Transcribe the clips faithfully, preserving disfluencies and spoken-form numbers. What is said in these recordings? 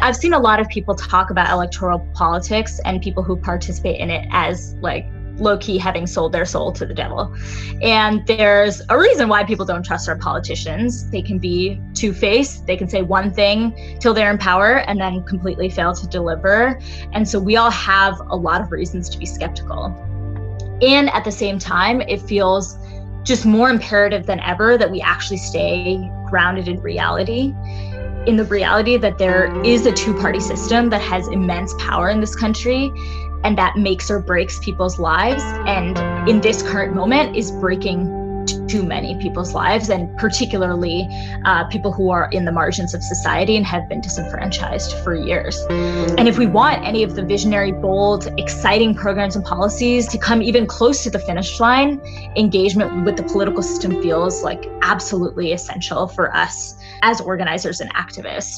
I've seen a lot of people talk about electoral politics and people who participate in it as like low-key having sold their soul to the devil. And there's a reason why people don't trust our politicians. They can be two-faced. They can say one thing till they're in power and then completely fail to deliver. And so we all have a lot of reasons to be skeptical. And at the same time, it feels just more imperative than ever that we actually stay grounded in reality, in the reality that there is a two-party system that has immense power in this country and that makes or breaks people's lives. And in this current moment is breaking too many people's lives, and particularly uh, people who are in the margins of society and have been disenfranchised for years. And if we want any of the visionary, bold, exciting programs and policies to come even close to the finish line, engagement with the political system feels like absolutely essential for us as organizers and activists.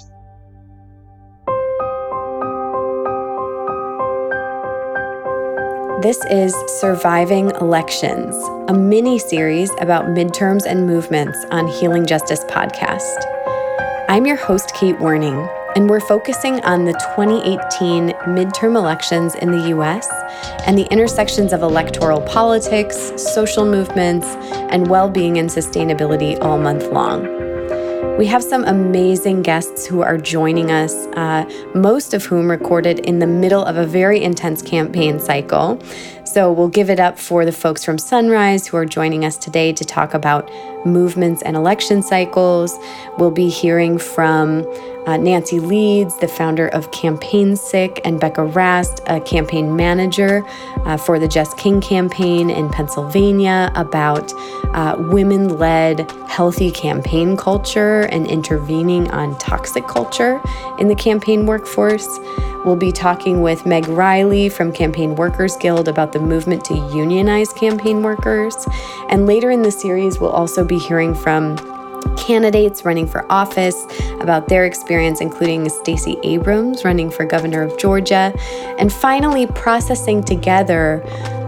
This is Surviving Elections, a mini-series about midterms and movements on Healing Justice podcast. I'm your host, Kate Werning, and we're focusing on the twenty eighteen midterm elections in the U S and the intersections of electoral politics, social movements, and well-being and sustainability all month long. We have some amazing guests who are joining us, uh, most of whom recorded in the middle of a very intense campaign cycle. So we'll give it up for the folks from Sunrise who are joining us today to talk about movements and election cycles. We'll be hearing from uh, Nancy Leeds, the founder of Campaign Sick, and Becca Rast, a campaign manager uh, for the Jess King campaign in Pennsylvania, about uh, women-led healthy campaign culture and intervening on toxic culture in the campaign workforce. We'll be talking with Meg Riley from Campaign Workers Guild about the movement to unionize campaign workers. And later in the series, we'll also be hearing from candidates running for office about their experience, including Stacey Abrams running for governor of Georgia. And finally, processing together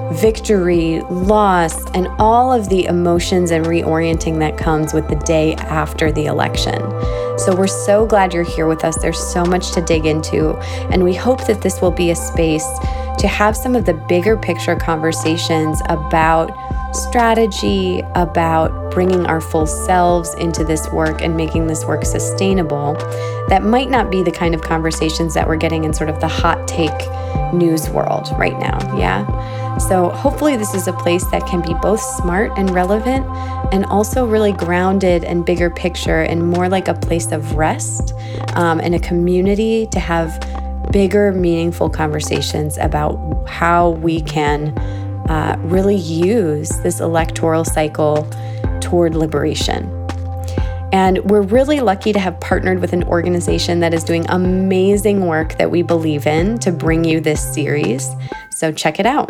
victory, loss, and all of the emotions and reorienting that comes with the day after the election. So we're so glad you're here with us. There's so much to dig into, and we hope that this will be a space to have some of the bigger picture conversations about strategy, about bringing our full selves into this work and making this work sustainable. That might not be the kind of conversations that we're getting in sort of the hot take news world right now, yeah? So hopefully this is a place that can be both smart and relevant and also really grounded and bigger picture and more like a place of rest um, and a community to have bigger, meaningful conversations about how we can uh, really use this electoral cycle toward liberation. And we're really lucky to have partnered with an organization that is doing amazing work that we believe in to bring you this series. So check it out.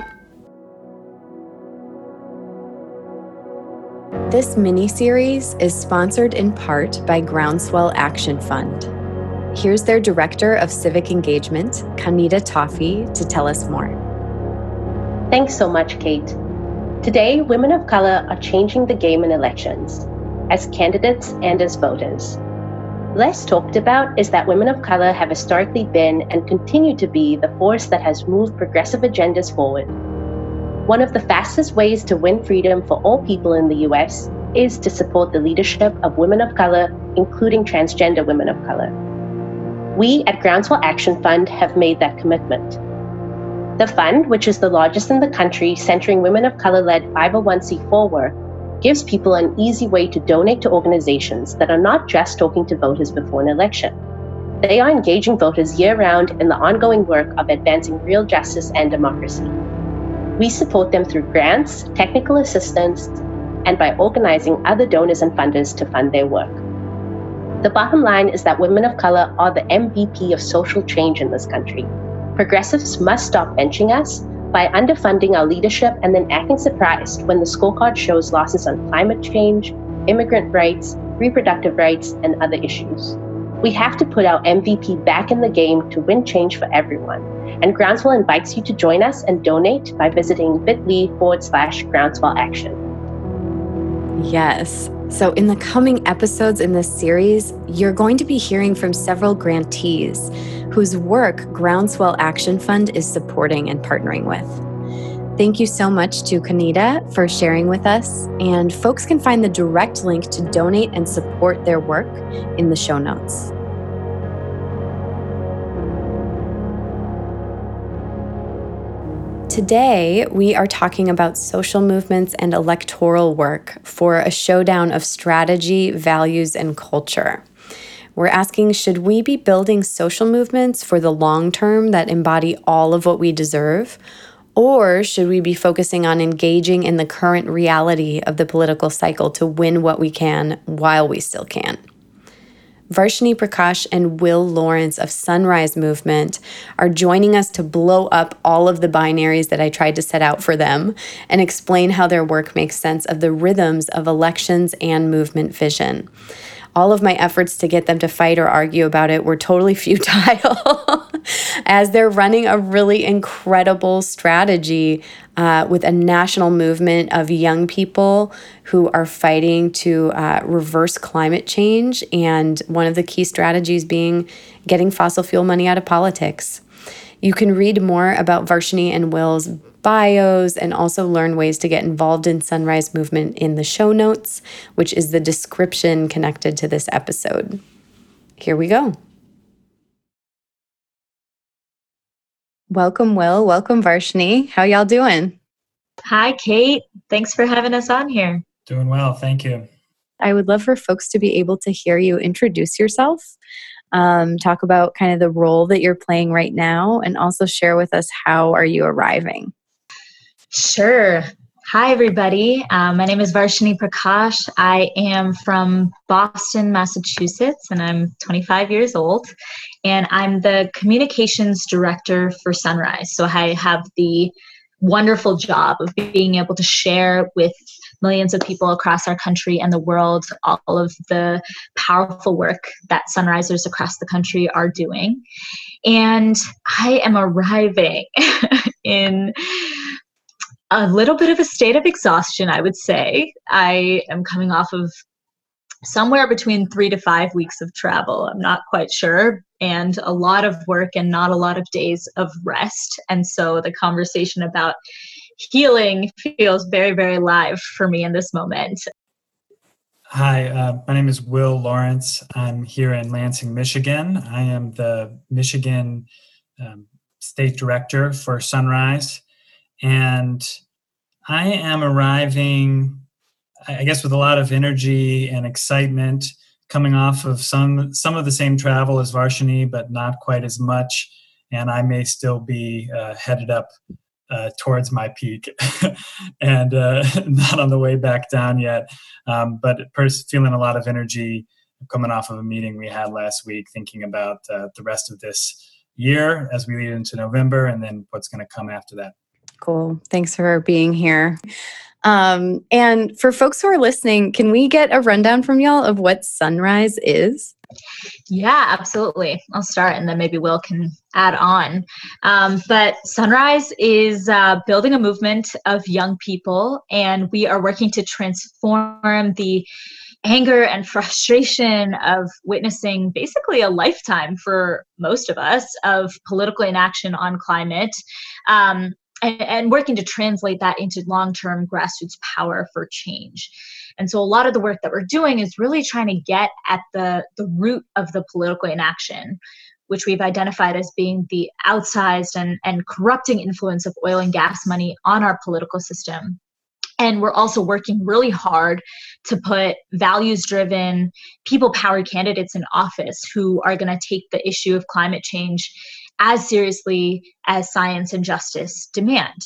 This mini-series is sponsored in part by Groundswell Action Fund. Here's their Director of Civic Engagement, Kanita Toffee, to tell us more. Thanks so much, Kate. Today, women of color are changing the game in elections, as candidates and as voters. Less talked about is that women of color have historically been and continue to be the force that has moved progressive agendas forward. One of the fastest ways to win freedom for all people in the U S is to support the leadership of women of color, including transgender women of color. We at Groundswell Action Fund have made that commitment. The fund, which is the largest in the country centering women of color-led five oh one c four work, gives people an easy way to donate to organizations that are not just talking to voters before an election. They are engaging voters year-round in the ongoing work of advancing real justice and democracy. We support them through grants, technical assistance, and by organizing other donors and funders to fund their work. The bottom line is that women of color are the M V P of social change in this country. Progressives must stop benching us by underfunding our leadership and then acting surprised when the scorecard shows losses on climate change, immigrant rights, reproductive rights, and other issues. We have to put our M V P back in the game to win change for everyone. And Groundswell invites you to join us and donate by visiting bit.ly forward slash Groundswell Action. Yes, So in the coming episodes in this series, you're going to be hearing from several grantees whose work Groundswell Action Fund is supporting and partnering with. Thank you so much to Kanita for sharing with us, and folks can find the direct link to donate and support their work in the show notes. Today, we are talking about social movements and electoral work for a showdown of strategy, values, and culture. We're asking, should we be building social movements for the long term that embody all of what we deserve? Or should we be focusing on engaging in the current reality of the political cycle to win what we can while we still can? Varshini Prakash and Will Lawrence of Sunrise Movement are joining us to blow up all of the binaries that I tried to set out for them and explain how their work makes sense of the rhythms of elections and movement vision. All of my efforts to get them to fight or argue about it were totally futile as they're running a really incredible strategy uh, with a national movement of young people who are fighting to uh, reverse climate change, and one of the key strategies being getting fossil fuel money out of politics. You can read more about Varshini and Will's bios and also learn ways to get involved in Sunrise Movement in the show notes, which is the description connected to this episode. Here we go. Welcome, Will. Welcome, Varshini. How y'all doing? Hi, Kate. Thanks for having us on here. Doing well. Thank you. I would love for folks to be able to hear you introduce yourself, um, talk about kind of the role that you're playing right now, and also share with us how are you arriving. Sure. Hi, everybody. Um, my name is Varshini Prakash. I am from Boston, Massachusetts, and I'm twenty-five years old. And I'm the communications director for Sunrise. So I have the wonderful job of being able to share with millions of people across our country and the world all of the powerful work that Sunrisers across the country are doing. And I am arriving in a little bit of a state of exhaustion, I would say. I am coming off of somewhere between three to five weeks of travel. I'm not quite sure. And a lot of work and not a lot of days of rest. And so the conversation about healing feels very, very live for me in this moment. Hi, uh, my name is Will Lawrence. I'm here in Lansing, Michigan. I am the Michigan um, State Director for Sunrise. And I am arriving, I guess, with a lot of energy and excitement, coming off of some some of the same travel as Varshini, but not quite as much. And I may still be uh, headed up uh, towards my peak and uh, not on the way back down yet. Um, but pers- feeling a lot of energy coming off of a meeting we had last week, thinking about uh, the rest of this year as we lead into November, and then what's going to come after that. Cool. Thanks for being here. Um, and for folks who are listening, can we get a rundown from y'all of what Sunrise is? Yeah, absolutely. I'll start and then maybe Will can add on. Um, but Sunrise is uh, building a movement of young people, and we are working to transform the anger and frustration of witnessing basically a lifetime for most of us of political inaction on climate. Um, And, and working to translate that into long-term grassroots power for change. And so a lot of the work that we're doing is really trying to get at the, the root of the political inaction, which we've identified as being the outsized and, and corrupting influence of oil and gas money on our political system. And we're also working really hard to put values-driven, people-powered candidates in office who are going to take the issue of climate change as seriously as science and justice demand.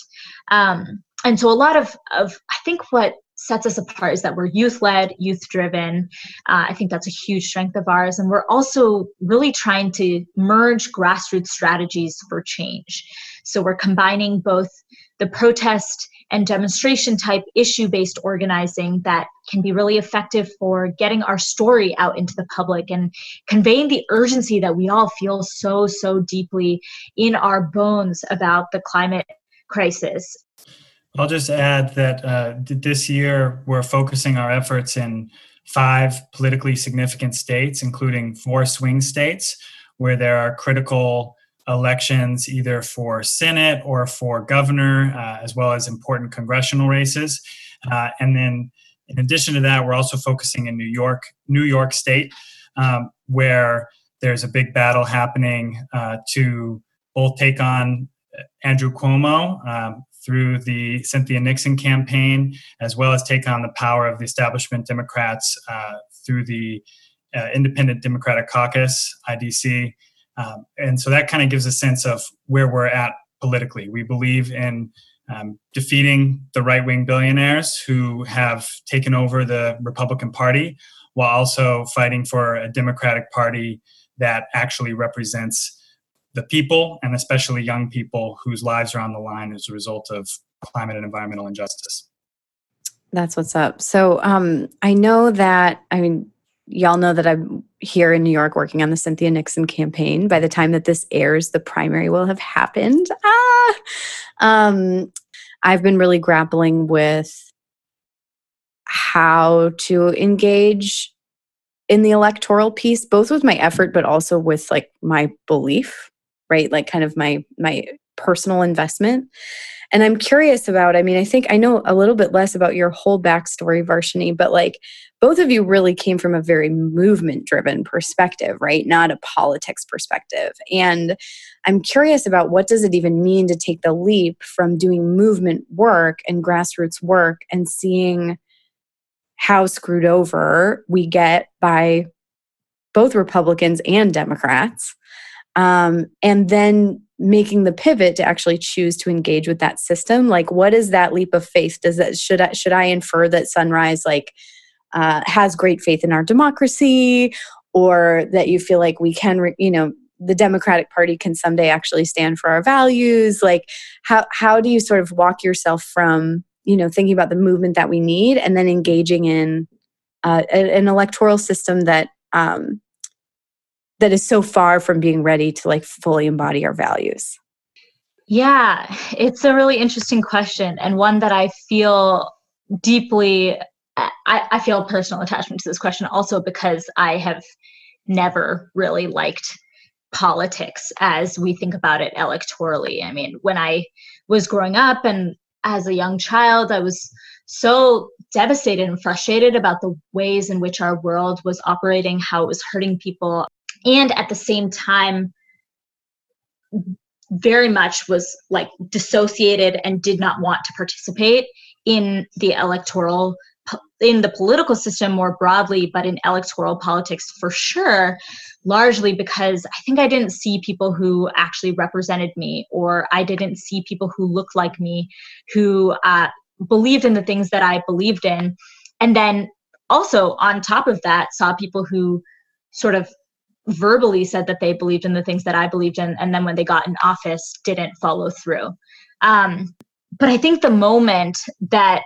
Um, and so a lot of, of, I think what sets us apart is that we're youth-led, youth-driven. Uh, I think that's a huge strength of ours. And we're also really trying to merge grassroots strategies for change. So we're combining both the protest and demonstration type issue-based organizing that can be really effective for getting our story out into the public and conveying the urgency that we all feel so, so deeply in our bones about the climate crisis. I'll just add that uh, this year we're focusing our efforts in five politically significant states, including four swing states, where there are critical elections either for Senate or for governor, uh, as well as important congressional races. Uh, and then in addition to that, we're also focusing in New York, New York State, um, where there's a big battle happening uh, to both take on Andrew Cuomo um, through the Cynthia Nixon campaign, as well as take on the power of the establishment Democrats uh, through the uh, Independent Democratic Caucus, I D C. Um, and so that kind of gives a sense of where we're at politically. We believe in um, defeating the right-wing billionaires who have taken over the Republican Party, while also fighting for a Democratic Party that actually represents the people, and especially young people whose lives are on the line as a result of climate and environmental injustice. That's what's up. So um, I know that, I mean, y'all know that I'm here in New York working on the Cynthia Nixon campaign. By the time that this airs, the primary will have happened. Ah! Um, I've been really grappling with how to engage in the electoral piece, both with my effort, but also with like my belief, right? Like kind of my my personal investment. And I'm curious about, I mean, I think I know a little bit less about your whole backstory, Varshini, but like both of you really came from a very movement-driven perspective, right? Not a politics perspective. And I'm curious about what does it even mean to take the leap from doing movement work and grassroots work and seeing how screwed over we get by both Republicans and Democrats, um, and then making the pivot to actually choose to engage with that system. Like, what is that leap of faith? Does that should I should I infer that Sunrise like uh, has great faith in our democracy, or that you feel like we can, re- you know, the Democratic Party can someday actually stand for our values? Like, how how do you sort of walk yourself from, you know, thinking about the movement that we need and then engaging in uh, an electoral system that um, that is so far from being ready to like fully embody our values? Yeah, it's a really interesting question, and one that I feel deeply, I, I feel a personal attachment to this question also because I have never really liked politics as we think about it electorally. I mean, when I was growing up and as a young child, I was so devastated and frustrated about the ways in which our world was operating, how it was hurting people, and at the same time, very much was like dissociated and did not want to participate in the electoral, in the political system more broadly, but in electoral politics for sure, largely because I think I didn't see people who actually represented me, or I didn't see people who looked like me, who uh, believed in the things that I believed in. And then also on top of that, saw people who sort of verbally said that they believed in the things that I believed in, and then when they got in office, didn't follow through. Um, but I think the moment that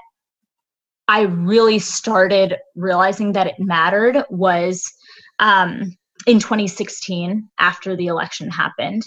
I really started realizing that it mattered was um, in twenty sixteen, after the election happened.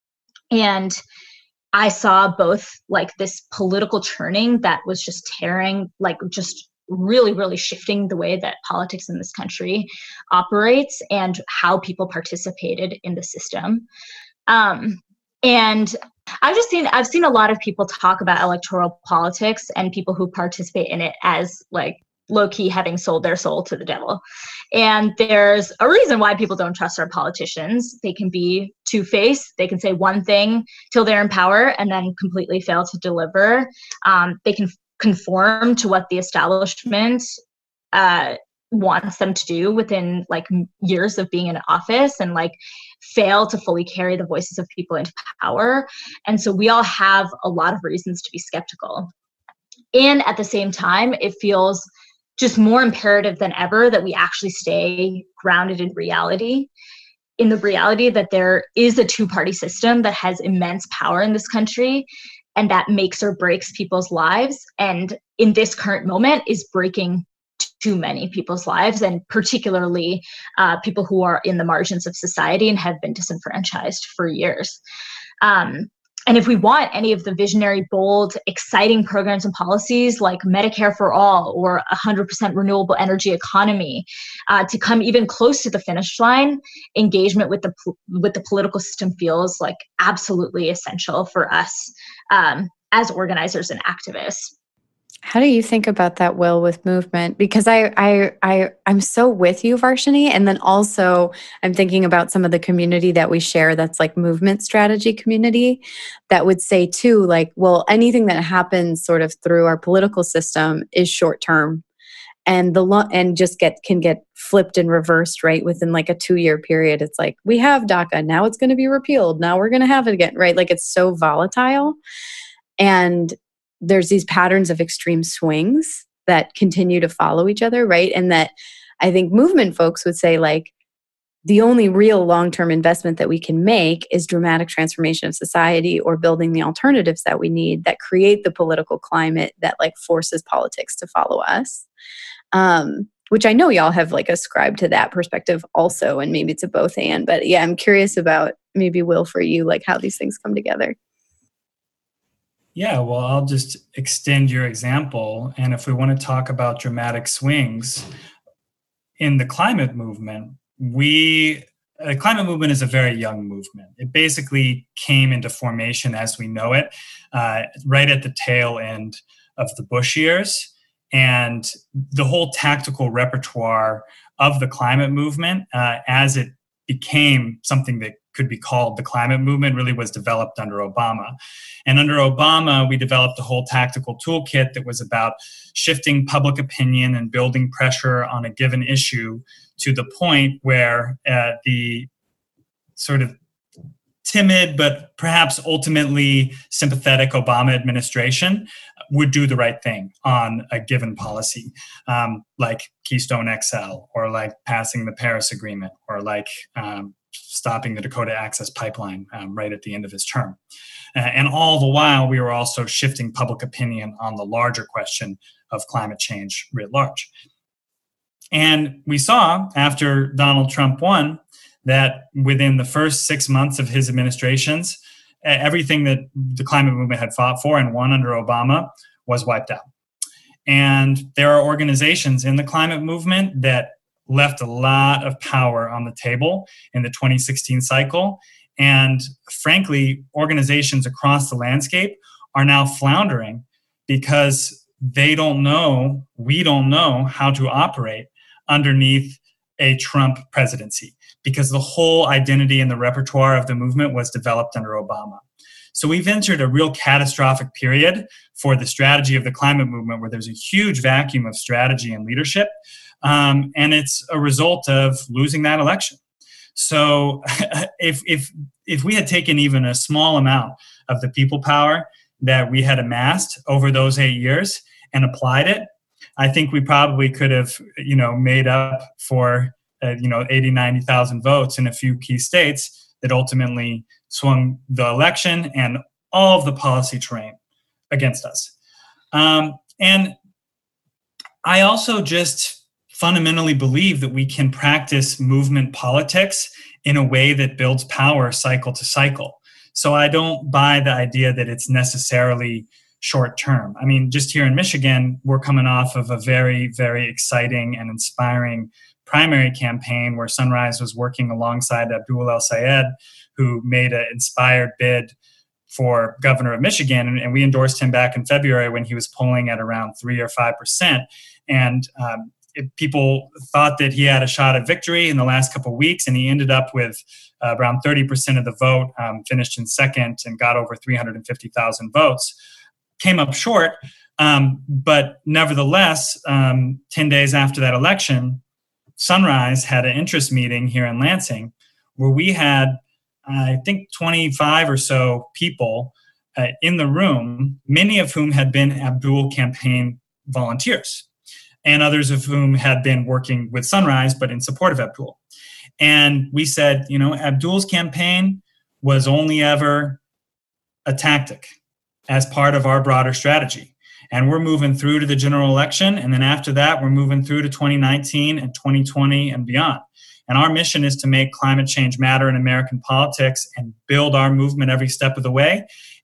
And I saw both like this political churning that was just tearing, like just really, really shifting the way that politics in this country operates and how people participated in the system. Um, and I've just seen, I've seen a lot of people talk about electoral politics and people who participate in it as like low-key having sold their soul to the devil. And there's a reason why people don't trust our politicians. They can be two-faced. They can say one thing till they're in power and then completely fail to deliver. Um, they can conform to what the establishment uh, wants them to do within like years of being in office and like fail to fully carry the voices of people into power. And so we all have a lot of reasons to be skeptical. And at the same time, it feels just more imperative than ever that we actually stay grounded in reality, in the reality that there is a two-party system that has immense power in this country and that makes or breaks people's lives. And in this current moment is breaking too many people's lives, and particularly uh, people who are in the margins of society and have been disenfranchised for years. Um, And if we want any of the visionary, bold, exciting programs and policies like Medicare for all or one hundred percent renewable energy economy uh, to come even close to the finish line, engagement with the with the political system feels like absolutely essential for us um, as organizers and activists. How do you think about that, Will, with movement? Because I, I, I, I'm so with you, Varshini. And then also I'm thinking about some of the community that we share that's like movement strategy community that would say too, like, well, anything that happens sort of through our political system is short term. And the lo- and just get can get flipped and reversed, right? Within like a two year period. It's like, we have DACA, now it's going to be repealed. Now we're going to have it again, right? Like it's so volatile. And there's these patterns of extreme swings that continue to follow each other, right? And that I think movement folks would say like, the only real long-term investment that we can make is dramatic transformation of society or building the alternatives that we need that create the political climate that like forces politics to follow us. Um, which I know y'all have like ascribed to that perspective also, and maybe it's a both and, but yeah, I'm curious about maybe Will for you, like how these things come together. Yeah, well, I'll just extend your example. And if we want to talk about dramatic swings in the climate movement, we, the climate movement is a very young movement. It basically came into formation as we know it, uh, right at the tail end of the Bush years. And the whole tactical repertoire of the climate movement, uh, as it became something that could be called the climate movement, really was developed under Obama. And under Obama, we developed a whole tactical toolkit that was about shifting public opinion and building pressure on a given issue to the point where uh, the sort of timid but perhaps ultimately sympathetic Obama administration would do the right thing on a given policy, um, like Keystone X L, or like passing the Paris Agreement, or like um, stopping the Dakota Access Pipeline um, right at the end of his term. Uh, and all the while, we were also shifting public opinion on the larger question of climate change writ large. And we saw after Donald Trump won that within the first six months of his administrations, everything that the climate movement had fought for and won under Obama was wiped out. And there are organizations in the climate movement that left a lot of power on the table in the twenty sixteen cycle. And frankly, organizations across the landscape are now floundering because they don't know, we don't know how to operate underneath a Trump presidency, because the whole identity and the repertoire of the movement was developed under Obama. So we've entered a real catastrophic period for the strategy of the climate movement, where there's a huge vacuum of strategy and leadership. Um, and it's a result of losing that election. So if, if, if we had taken even a small amount of the people power that we had amassed over those eight years and applied it, I think we probably could have, you know, made up for, uh, you know, eighty, ninety thousand votes in a few key states that ultimately swung the election and all of the policy terrain against us. Um, and I also just fundamentally believe that we can practice movement politics in a way that builds power cycle to cycle. So I don't buy the idea that it's necessarily short term. I mean, just here in Michigan, we're coming off of a very, very exciting and inspiring primary campaign where Sunrise was working alongside Abdul El-Sayed, who made an inspired bid for governor of Michigan. And, and we endorsed him back in February when he was polling at around three or five percent. And um, it, people thought that he had a shot at victory in the last couple of weeks, and he ended up with uh, around thirty percent of the vote, um, finished in second, and got over three hundred fifty thousand votes. Came up short, um, but nevertheless, um, ten days after that election, Sunrise had an interest meeting here in Lansing where we had, I think, twenty-five or so people uh, in the room, many of whom had been Abdul campaign volunteers, and others of whom had been working with Sunrise, but in support of Abdul. And we said, you know, Abdul's campaign was only ever a tactic as part of our broader strategy. And we're moving through to the general election. And then after that, we're moving through to twenty nineteen and twenty twenty and beyond. And our mission is to make climate change matter in American politics and build our movement every step of the way.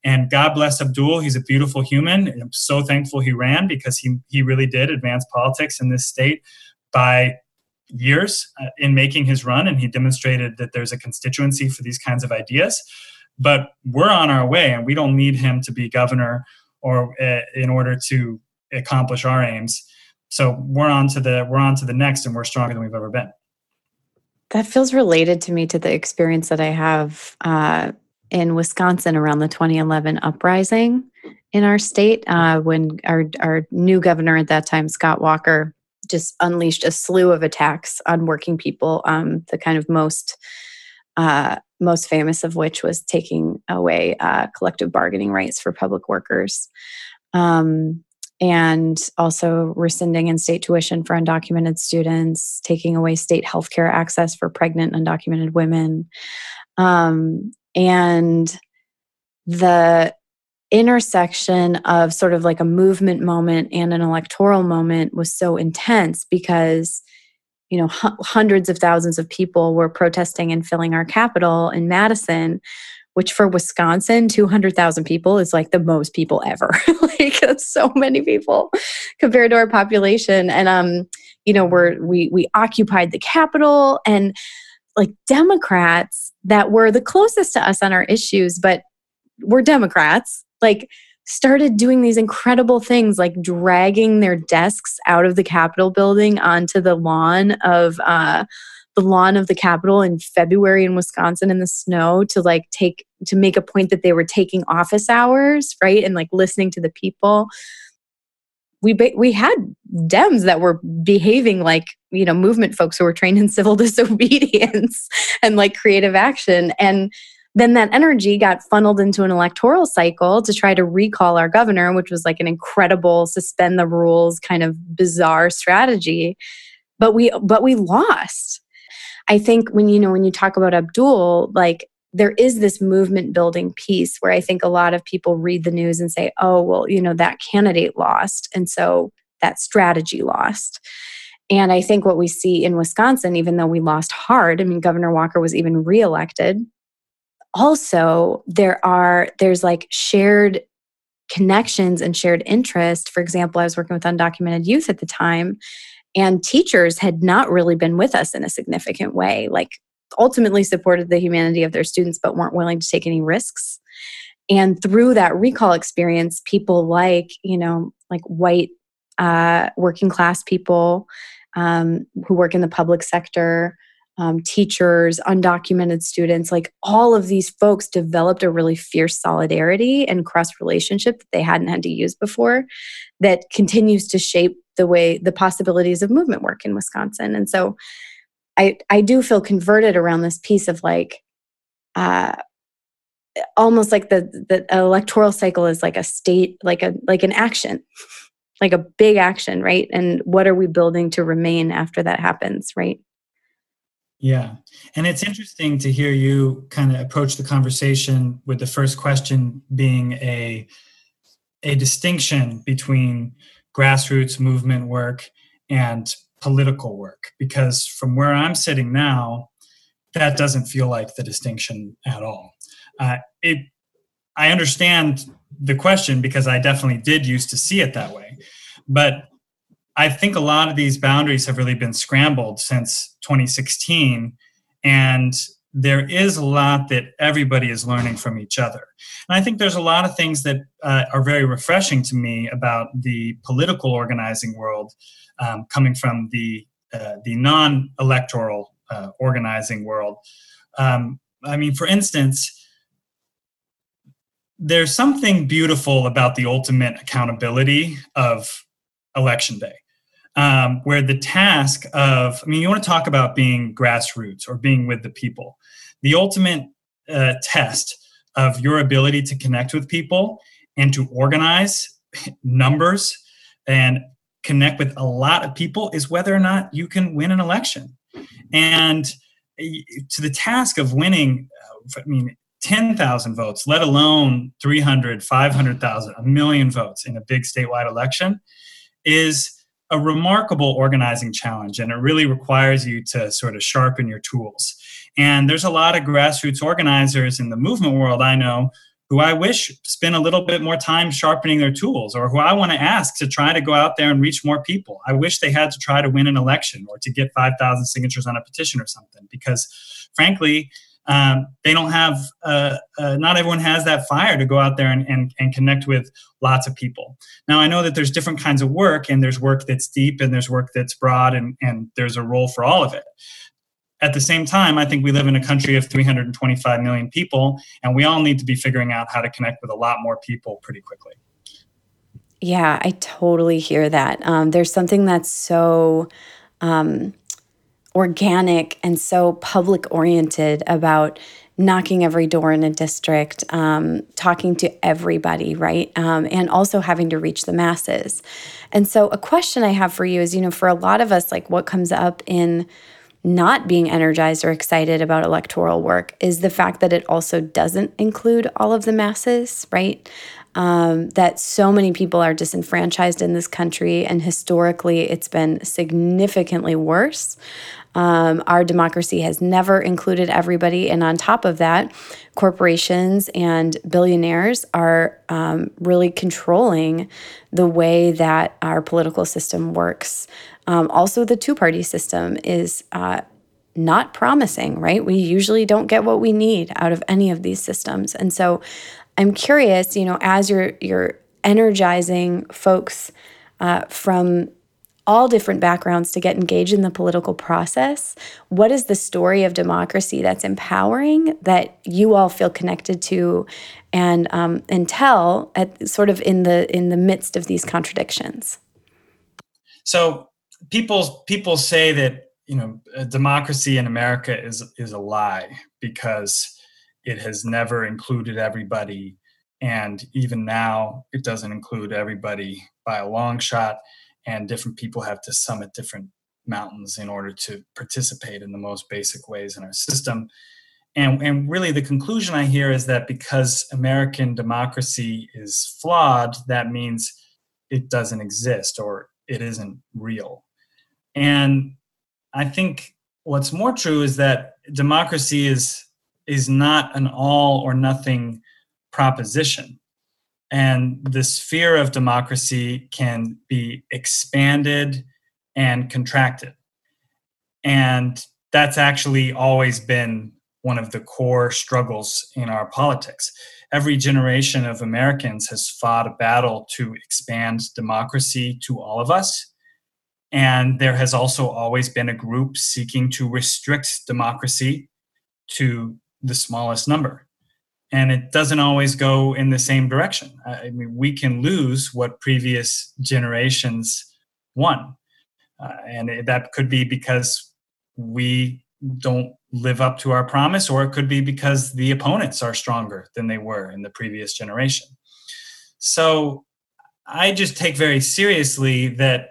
And God bless Abdul. He's a beautiful human. And I'm so thankful he ran, because he, he really did advance politics in this state by years uh, in making his run. And he demonstrated that there's a constituency for these kinds of ideas. But we're on our way, and we don't need him to be governor or uh, in order to accomplish our aims. So we're on to the we're on to the next, and we're stronger than we've ever been. That feels related to me to the experience that I have uh, in Wisconsin around the twenty eleven uprising in our state, uh, when our our new governor at that time, Scott Walker, just unleashed a slew of attacks on working people. Um, the kind of most uh, most famous of which was taking away uh, collective bargaining rights for public workers. Um, and also rescinding in-state tuition for undocumented students, taking away state healthcare access for pregnant undocumented women. Um, and the intersection of sort of like a movement moment and an electoral moment was so intense because, you know, h- hundreds of thousands of people were protesting and filling our Capitol in Madison, which for Wisconsin, two hundred thousand people is like the most people ever. Like that's so many people compared to our population. And, um, you know, we're, we, we occupied the Capitol, and like Democrats that were the closest to us on our issues, but were Democrats, like started doing these incredible things, like dragging their desks out of the Capitol building onto the lawn of, uh, the lawn of the Capitol in February in Wisconsin in the snow to like take, to make a point that they were taking office hours, right? And like listening to the people. We, ba- we had Dems that were behaving like, you know, movement folks who were trained in civil disobedience and like creative action. And then that energy got funneled into an electoral cycle to try to recall our governor, which was like an incredible suspend the rules kind of bizarre strategy. But we, but we lost. I think when, you know, when you talk about Abdul, like there is this movement building piece where I think a lot of people read the news and say, oh, well, you know, that candidate lost. And so that strategy lost. And I think what we see in Wisconsin, even though we lost hard, I mean, Governor Walker was even reelected. Also, there are, there's like shared connections and shared interest. For example, I was working with undocumented youth at the time, and teachers had not really been with us in a significant way, like ultimately supported the humanity of their students, but weren't willing to take any risks. And through that recall experience, people like, you know, like white uh, working class people um, who work in the public sector, um, teachers, undocumented students, like all of these folks developed a really fierce solidarity and cross relationship that they hadn't had to use before that continues to shape the way, the possibilities of movement work in Wisconsin. And so I, I do feel converted around this piece of like, uh, almost like the, the electoral cycle is like a state, like a, like an action, like a big action, right? And what are we building to remain after that happens, right? Yeah. And it's interesting to hear you kind of approach the conversation with the first question being a, a distinction between grassroots movement work and political work, because from where I'm sitting now, that doesn't feel like the distinction at all. Uh, it, I understand the question because I definitely did used to see it that way, but I think a lot of these boundaries have really been scrambled since twenty sixteen, and there is a lot that everybody is learning from each other. And I think there's a lot of things that uh, are very refreshing to me about the political organizing world, um, coming from the uh, the non-electoral uh, organizing world. Um, I mean, for instance, there's something beautiful about the ultimate accountability of Election Day. Um, where the task of, I mean, you want to talk about being grassroots or being with the people. The ultimate uh, test of your ability to connect with people and to organize numbers and connect with a lot of people is whether or not you can win an election. And to the task of winning, I mean, ten thousand votes, let alone three hundred, five hundred thousand, a million votes in a big statewide election is a remarkable organizing challenge, and it really requires you to sort of sharpen your tools. And there's a lot of grassroots organizers in the movement world I know who I wish spent a little bit more time sharpening their tools, or who I want to ask to try to go out there and reach more people. I wish they had to try to win an election or to get five thousand signatures on a petition or something, because frankly, um, they don't have, uh, uh, not everyone has that fire to go out there and, and, and connect with lots of people. Now, I know that there's different kinds of work, and there's work that's deep and there's work that's broad, and, and there's a role for all of it. At the same time, I think we live in a country of three hundred twenty-five million people, and we all need to be figuring out how to connect with a lot more people pretty quickly. Yeah, I totally hear that. Um, there's something that's so um, organic and so public-oriented about knocking every door in a district, um, talking to everybody, right? Um, and also having to reach the masses. And so a question I have for you is, you know, for a lot of us, like what comes up in not being energized or excited about electoral work is the fact that it also doesn't include all of the masses, right? Um, that so many people are disenfranchised in this country, and historically it's been significantly worse. Um, our democracy has never included everybody, and on top of that, corporations and billionaires are um, really controlling the way that our political system works. Um, also, the two-party system is uh, not promising, right? We usually don't get what we need out of any of these systems. And so I'm curious, you know, as you're, you're energizing folks uh, from all different backgrounds to get engaged in the political process, what is the story of democracy that's empowering, that you all feel connected to and um, and tell at sort of in the in the midst of these contradictions? So people people say that, you know, a democracy in America is is a lie because it has never included everybody, and even now it doesn't include everybody by a long shot. And different people have to summit different mountains in order to participate in the most basic ways in our system. And, and really the conclusion I hear is that because American democracy is flawed, that means it doesn't exist or it isn't real. And I think what's more true is that democracy is, is not an all or nothing proposition. And the sphere of democracy can be expanded and contracted. And that's actually always been one of the core struggles in our politics. Every generation of Americans has fought a battle to expand democracy to all of us. And there has also always been a group seeking to restrict democracy to the smallest number. And it doesn't always go in the same direction. I mean, we can lose what previous generations won. Uh, and it, that could be because we don't live up to our promise, or it could be because the opponents are stronger than they were in the previous generation. So I just take very seriously that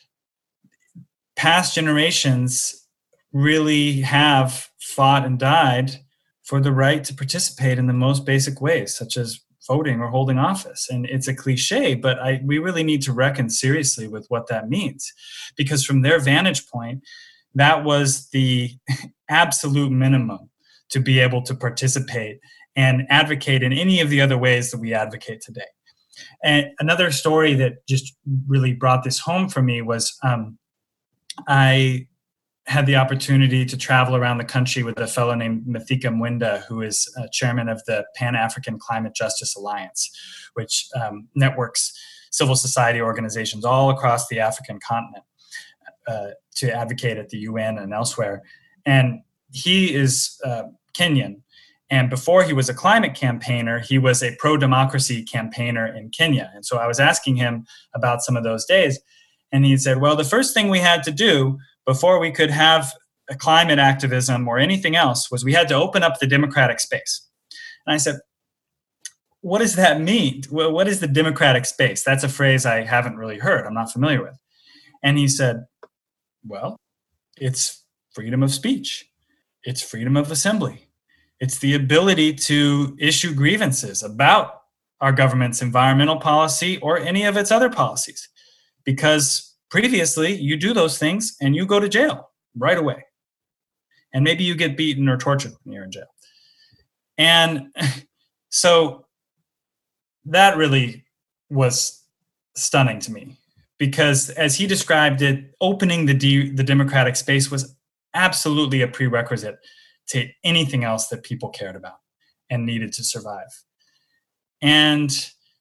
past generations really have fought and died for the right to participate in the most basic ways, such as voting or holding office. And it's a cliche, but I, we really need to reckon seriously with what that means. Because from their vantage point, that was the absolute minimum to be able to participate and advocate in any of the other ways that we advocate today. And another story that just really brought this home for me was um, I had the opportunity to travel around the country with a fellow named Mithika Mwenda, who is uh, chairman of the Pan-African Climate Justice Alliance, which um, networks civil society organizations all across the African continent uh, to advocate at the U N and elsewhere. And he is uh, Kenyan. And before he was a climate campaigner, he was a pro-democracy campaigner in Kenya. And so I was asking him about some of those days. And he said, well, the first thing we had to do before we could have a climate activism or anything else was we had to open up the democratic space. And I said, what does that mean? Well, what is the democratic space? That's a phrase I haven't really heard. I'm not familiar with. And he said, well, it's freedom of speech. It's freedom of assembly. It's the ability to issue grievances about our government's environmental policy or any of its other policies. Because previously, you do those things and you go to jail right away. And maybe you get beaten or tortured when you're in jail. And so that really was stunning to me, because as he described it, opening the de- the democratic space was absolutely a prerequisite to anything else that people cared about and needed to survive. And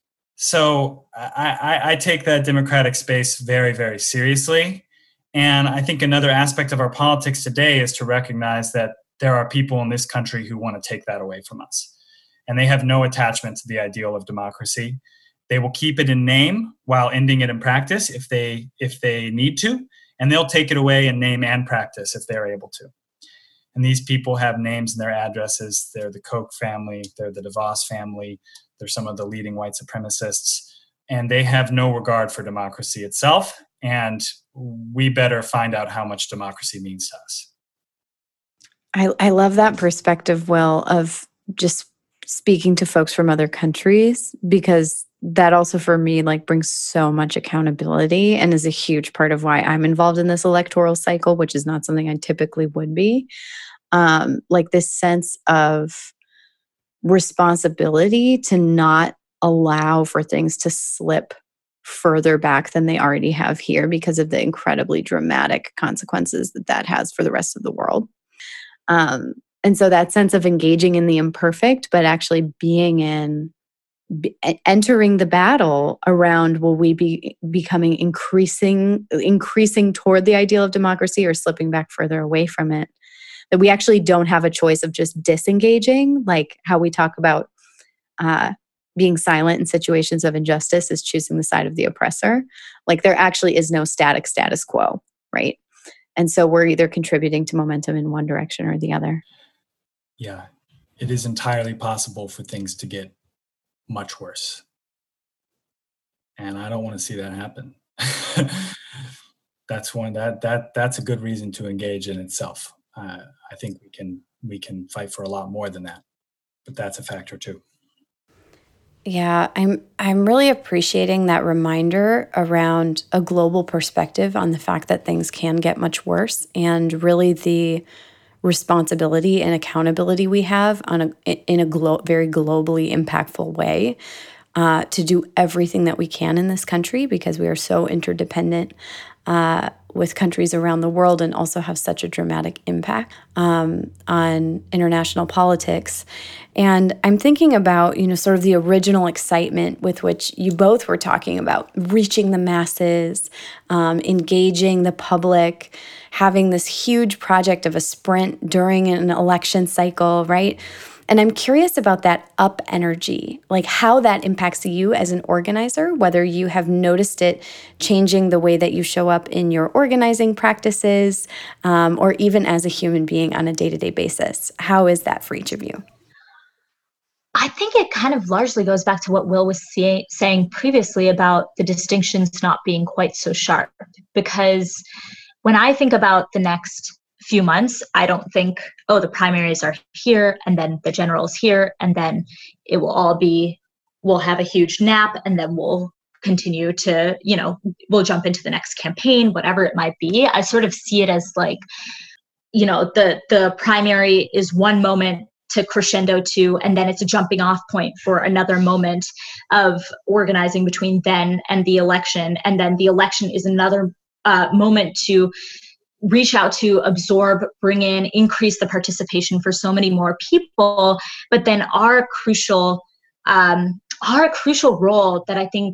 so I, I, I take that democratic space very, very seriously. And I think another aspect of our politics today is to recognize that there are people in this country who want to take that away from us. And they have no attachment to the ideal of democracy. They will keep it in name while ending it in practice if they if they need to. And they'll take it away in name and practice if they're able to. And these people have names and their addresses. They're the Koch family. They're the DeVos family. They're some of the leading white supremacists. And they have no regard for democracy itself. And we better find out how much democracy means to us. I, I love that perspective, Will, of just speaking to folks from other countries, because that also for me like brings so much accountability and is a huge part of why I'm involved in this electoral cycle, which is not something I typically would be. Um, like this sense of responsibility to not allow for things to slip further back than they already have here because of the incredibly dramatic consequences that that has for the rest of the world. Um, and so that sense of engaging in the imperfect, but actually being in, be, entering the battle around, will we be becoming increasing, increasing toward the ideal of democracy or slipping back further away from it? That we actually don't have a choice of just disengaging, like how we talk about uh, being silent in situations of injustice is choosing the side of the oppressor. Like there actually is no static status quo, right? And so we're either contributing to momentum in one direction or the other. Yeah, it is entirely possible for things to get much worse. And I don't want to see that happen. That's one that that that's a good reason to engage in itself. Uh, I think we can we can fight for a lot more than that, but that's a factor too. Yeah, I'm I'm really appreciating that reminder around a global perspective on the fact that things can get much worse, and really the responsibility and accountability we have on a in a glo- very globally impactful way uh, to do everything that we can in this country, because we are so interdependent uh, with countries around the world and also have such a dramatic impact um, on international politics. And I'm thinking about, you know, sort of the original excitement with which you both were talking about reaching the masses, um, engaging the public, having this huge project of a sprint during an election cycle, right? And I'm curious about that up energy, like how that impacts you as an organizer, whether you have noticed it changing the way that you show up in your organizing practices, um, or even as a human being on a day-to-day basis. How is that for each of you? I think it kind of largely goes back to what Will was say, saying previously about the distinctions not being quite so sharp. Because when I think about the next few months, I don't think, oh, the primaries are here and then the general's here and then it will all be, we'll have a huge nap and then we'll continue to, you know, we'll jump into the next campaign, whatever it might be. I sort of see it as like, you know, the the primary is one moment to crescendo to, and then it's a jumping off point for another moment of organizing between then and the election. And then the election is another uh, moment to reach out to, absorb, bring in, increase the participation for so many more people. But then our crucial, um, our crucial role that I think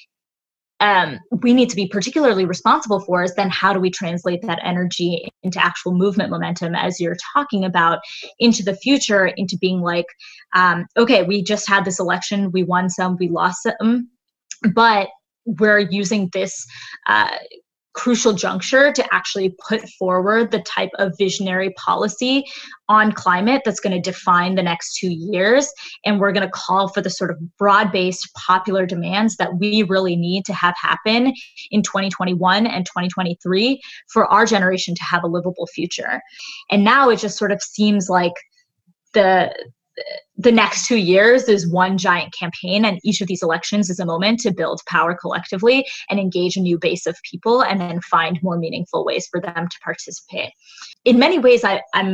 um, we need to be particularly responsible for is then how do we translate that energy into actual movement momentum, as you're talking about, into the future, into being like, um, okay, we just had this election, we won some, we lost some, but we're using this uh, crucial juncture to actually put forward the type of visionary policy on climate that's going to define the next two years. And we're going to call for the sort of broad-based popular demands that we really need to have happen in twenty twenty-one and twenty twenty-three for our generation to have a livable future. And now it just sort of seems like the the next two years is one giant campaign, and each of these elections is a moment to build power collectively and engage a new base of people and then find more meaningful ways for them to participate. In many ways, I, I'm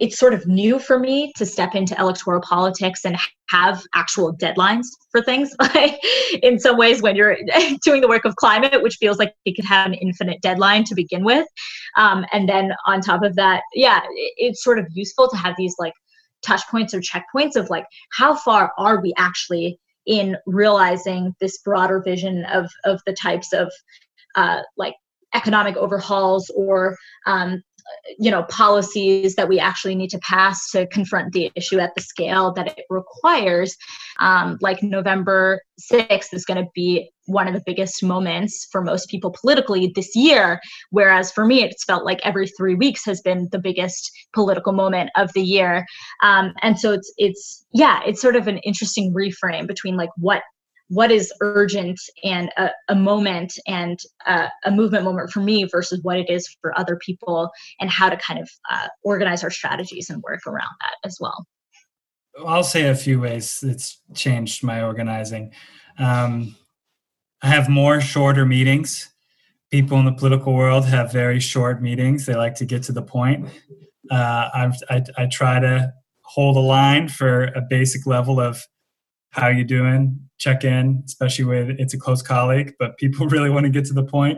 it's sort of new for me to step into electoral politics and have actual deadlines for things. Like in some ways, when you're doing the work of climate, which feels like it could have an infinite deadline to begin with. Um, and then on top of that, yeah, it, it's sort of useful to have these like touch points or checkpoints of like, how far are we actually in realizing this broader vision of, of the types of uh, like economic overhauls or um, you know, policies that we actually need to pass to confront the issue at the scale that it requires. Um, like November sixth is going to be one of the biggest moments for most people politically this year, whereas for me, it's felt like every three weeks has been the biggest political moment of the year. Um, and so it's, it's, yeah, it's sort of an interesting reframe between like what what is urgent and a, a moment and uh, a movement moment for me versus what it is for other people, and how to kind of uh, organize our strategies and work around that as well. I'll say a few ways it's changed my organizing. Um, I have more shorter meetings. People in the political world have very short meetings. They like to get to the point. Uh, I've, I, I try to hold a line for a basic level of how you doing, check in, especially when it's a close colleague, but people really want to get to the point.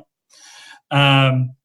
Um,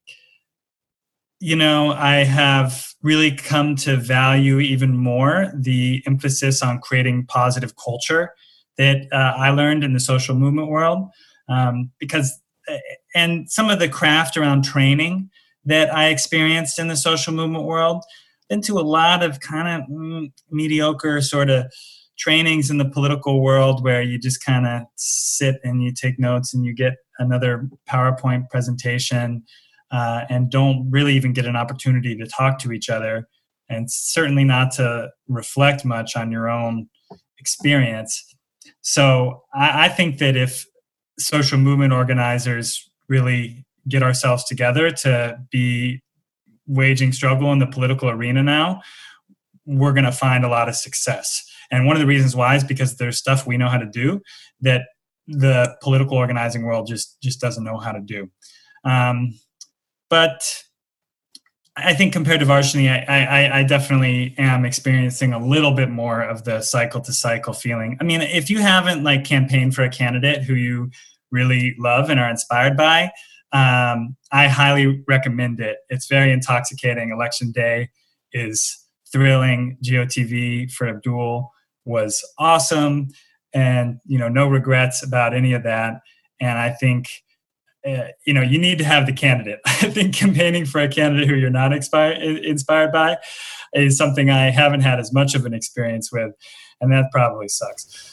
you know, I have really come to value even more the emphasis on creating positive culture that uh, I learned in the social movement world. Um, because, and some of the craft around training that I experienced in the social movement world, into a lot of kind of mm, mediocre sort of trainings in the political world where you just kind of sit and you take notes and you get another PowerPoint presentation uh, and don't really even get an opportunity to talk to each other, and certainly not to reflect much on your own experience. So I, I think that if social movement organizers really get ourselves together to be waging struggle in the political arena now, we're going to find a lot of success. And one of the reasons why is because there's stuff we know how to do that the political organizing world just, just doesn't know how to do. Um, but I think compared to Varshini, I, I, I definitely am experiencing a little bit more of the cycle to cycle feeling. I mean, if you haven't like campaigned for a candidate who you really love and are inspired by, um, I highly recommend it. It's very intoxicating. Election day is thrilling. G O T V for Abdul was awesome, and you know, no regrets about any of that. And I think uh, you know, you need to have the candidate. I think campaigning for a candidate who you're not inspired inspired by is something I haven't had as much of an experience with, and that probably sucks.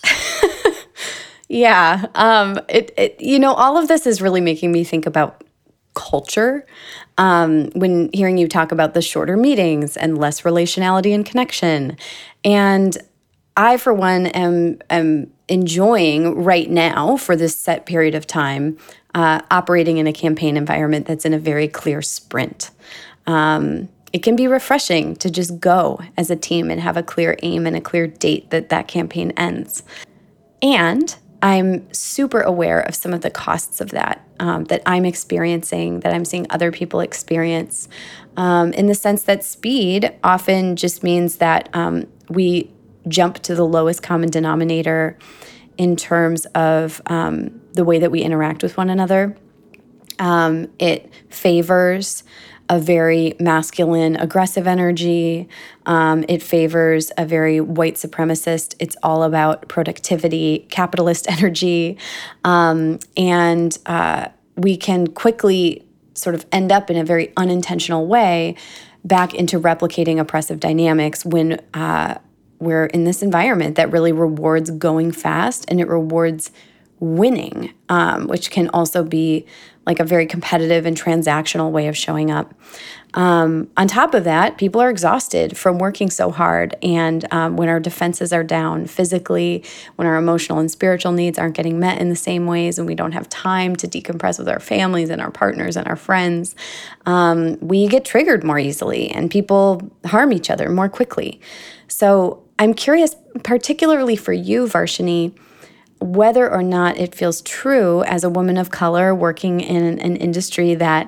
Yeah, um, it, it you know, all of this is really making me think about culture. Um, when hearing you talk about the shorter meetings and less relationality and connection. And I, for one, am, am enjoying right now for this set period of time, uh, operating in a campaign environment that's in a very clear sprint. Um, it can be refreshing to just go as a team and have a clear aim and a clear date that that campaign ends. And I'm super aware of some of the costs of that, um, that I'm experiencing, that I'm seeing other people experience, um, in the sense that speed often just means that um, we jump to the lowest common denominator in terms of um, the way that we interact with one another. Um, it favors a very masculine, aggressive energy. Um, it favors a very white supremacist, it's all about productivity, capitalist energy. Um, and uh, we can quickly sort of end up in a very unintentional way back into replicating oppressive dynamics when uh, we're in this environment that really rewards going fast, and it rewards winning, um, which can also be like a very competitive and transactional way of showing up. Um, on top of that, people are exhausted from working so hard. And um, when our defenses are down physically, when our emotional and spiritual needs aren't getting met in the same ways, and we don't have time to decompress with our families and our partners and our friends, um, we get triggered more easily and people harm each other more quickly. So I'm curious, particularly for you, Varshini, whether or not it feels true as a woman of color working in an industry that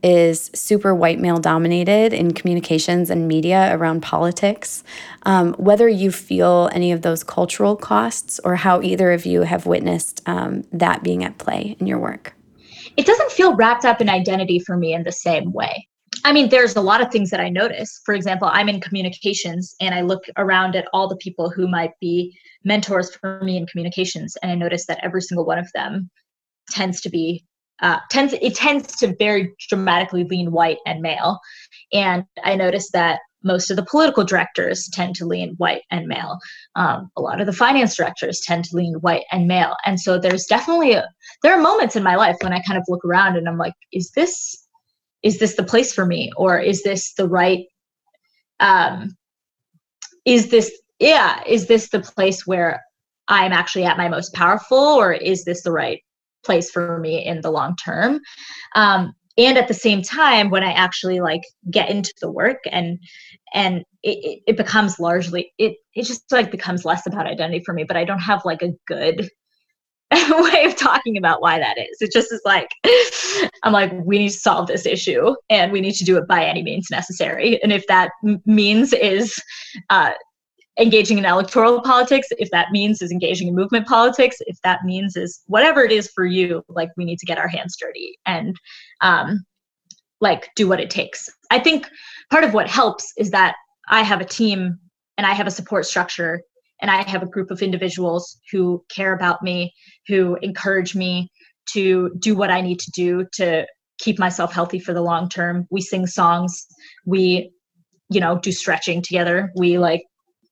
is super white male dominated in communications and media around politics. Um, whether you feel any of those cultural costs or how either of you have witnessed um, that being at play in your work. It doesn't feel wrapped up in identity for me in the same way. I mean, there's a lot of things that I notice. For example, I'm in communications and I look around at all the people who might be mentors for me in communications. And I notice that every single one of them tends to be, uh, tends, it tends to very dramatically lean white and male. And I notice that most of the political directors tend to lean white and male. Um, a lot of the finance directors tend to lean white and male. And so there's definitely, a, there are moments in my life when I kind of look around and I'm like, is this, is this the place for me? Or is this the right, um, is this, yeah, is this the place where I'm actually at my most powerful, or is this the right place for me in the long term? Um, and at the same time, when I actually like get into the work and, and it, it becomes largely, it, it just like becomes less about identity for me, but I don't have like a good way of talking about why that is. It just is like, I'm like, we need to solve this issue and we need to do it by any means necessary. And if that m- means is uh, engaging in electoral politics, if that means is engaging in movement politics, if that means is whatever it is for you, like we need to get our hands dirty and um, like do what it takes. I think part of what helps is that I have a team and I have a support structure and I have a group of individuals who care about me, who encourage me to do what I need to do to keep myself healthy for the long term. We sing songs, we, you know, do stretching together. We like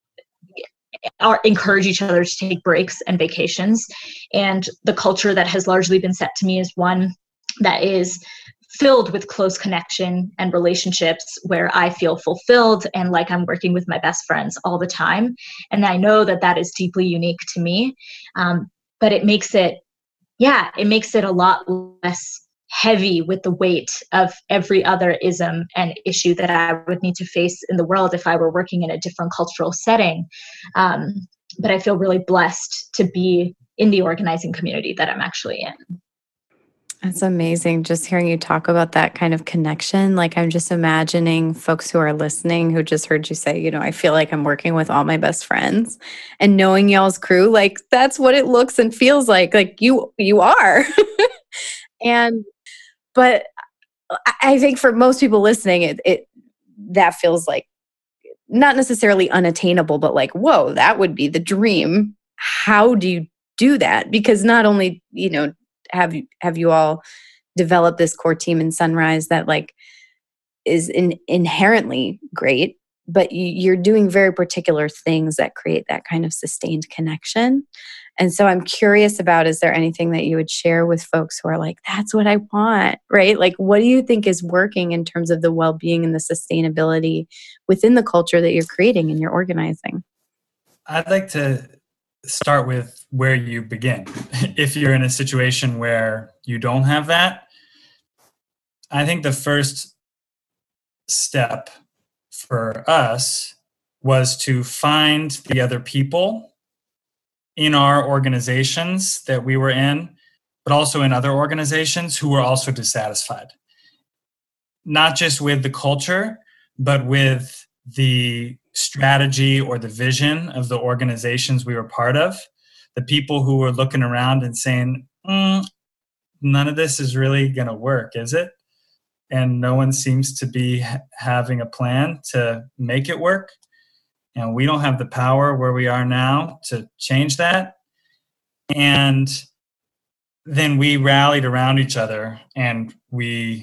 are, encourage each other to take breaks and vacations. And the culture that has largely been set to me is one that is filled with close connection and relationships where I feel fulfilled and like I'm working with my best friends all the time. And I know that that is deeply unique to me. Um, but it makes it, yeah, it makes it a lot less heavy with the weight of every other ism and issue that I would need to face in the world if I were working in a different cultural setting. Um, but I feel really blessed to be in the organizing community that I'm actually in. That's amazing. Just hearing you talk about that kind of connection. Like, I'm just imagining folks who are listening who just heard you say, you know, I feel like I'm working with all my best friends, and knowing y'all's crew, like that's what it looks and feels like. Like you, you are. And, but I think for most people listening, it, it, that feels like not necessarily unattainable, but like, whoa, that would be the dream. How do you do that? Because not only, you know, have you have you all developed this core team in Sunrise that like is in, inherently great, but you're doing very particular things that create that kind of sustained connection. And so I'm curious about, is there anything that you would share with folks who are like, that's what I want, right? Like, what do you think is working in terms of the well-being and the sustainability within the culture that you're creating and you're organizing? I'd like to start with where you begin. If you're in a situation where you don't have that, I think the first step for us was to find the other people in our organizations that we were in, but also in other organizations who were also dissatisfied. Not just with the culture, but with the strategy or the vision of the organizations we were part of. The people who were looking around and saying, mm, none of this is really going to work, is it? And no one seems to be ha- having a plan to make it work. And we don't have the power where we are now to change that. And then we rallied around each other, and we,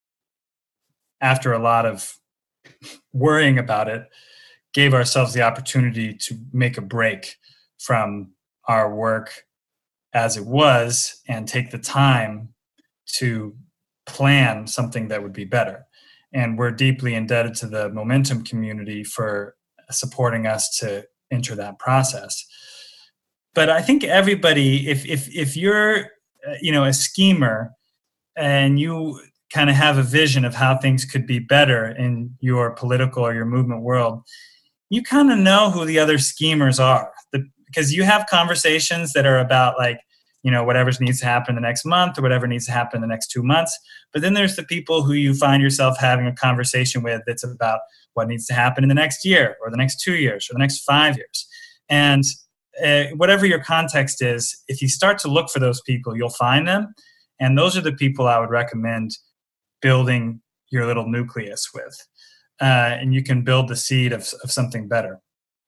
after a lot of worrying about it, gave ourselves the opportunity to make a break from our work as it was and take the time to plan something that would be better. And we're deeply indebted to the Momentum community for supporting us to enter that process. But I think everybody, if if if you're, you know, a schemer and you kind of have a vision of how things could be better in your political or your movement world, you kind of know who the other schemers are, the, because you have conversations that are about like, you know, whatever needs to happen in the next month or whatever needs to happen in the next two months. But then there's the people who you find yourself having a conversation with that's about what needs to happen in the next year or the next two years or the next five years. And uh, whatever your context is, if you start to look for those people, you'll find them. And those are the people I would recommend building your little nucleus with. Uh, and you can build the seed of, of something better.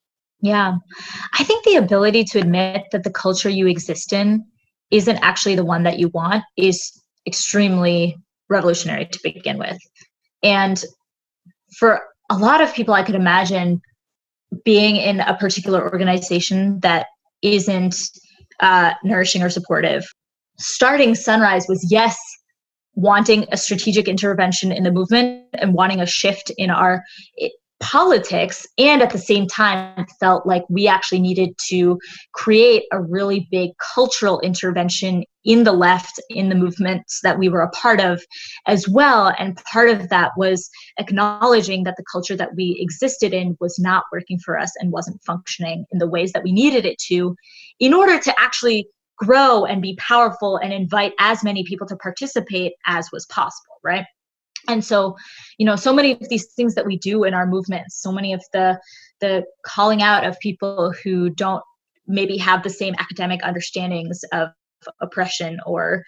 Yeah. I think the ability to admit that the culture you exist in isn't actually the one that you want is extremely revolutionary to begin with. And for a lot of people, I could imagine being in a particular organization that isn't uh, nourishing or supportive. Starting Sunrise was, yes, wanting a strategic intervention in the movement and wanting a shift in our it, politics, and at the same time felt like we actually needed to create a really big cultural intervention in the left, in the movements that we were a part of as well. And part of that was acknowledging that the culture that we existed in was not working for us and wasn't functioning in the ways that we needed it to, in order to actually grow and be powerful and invite as many people to participate as was possible, right? And so, you know, so many of these things that we do in our movements, so many of the the calling out of people who don't maybe have the same academic understandings of oppression or,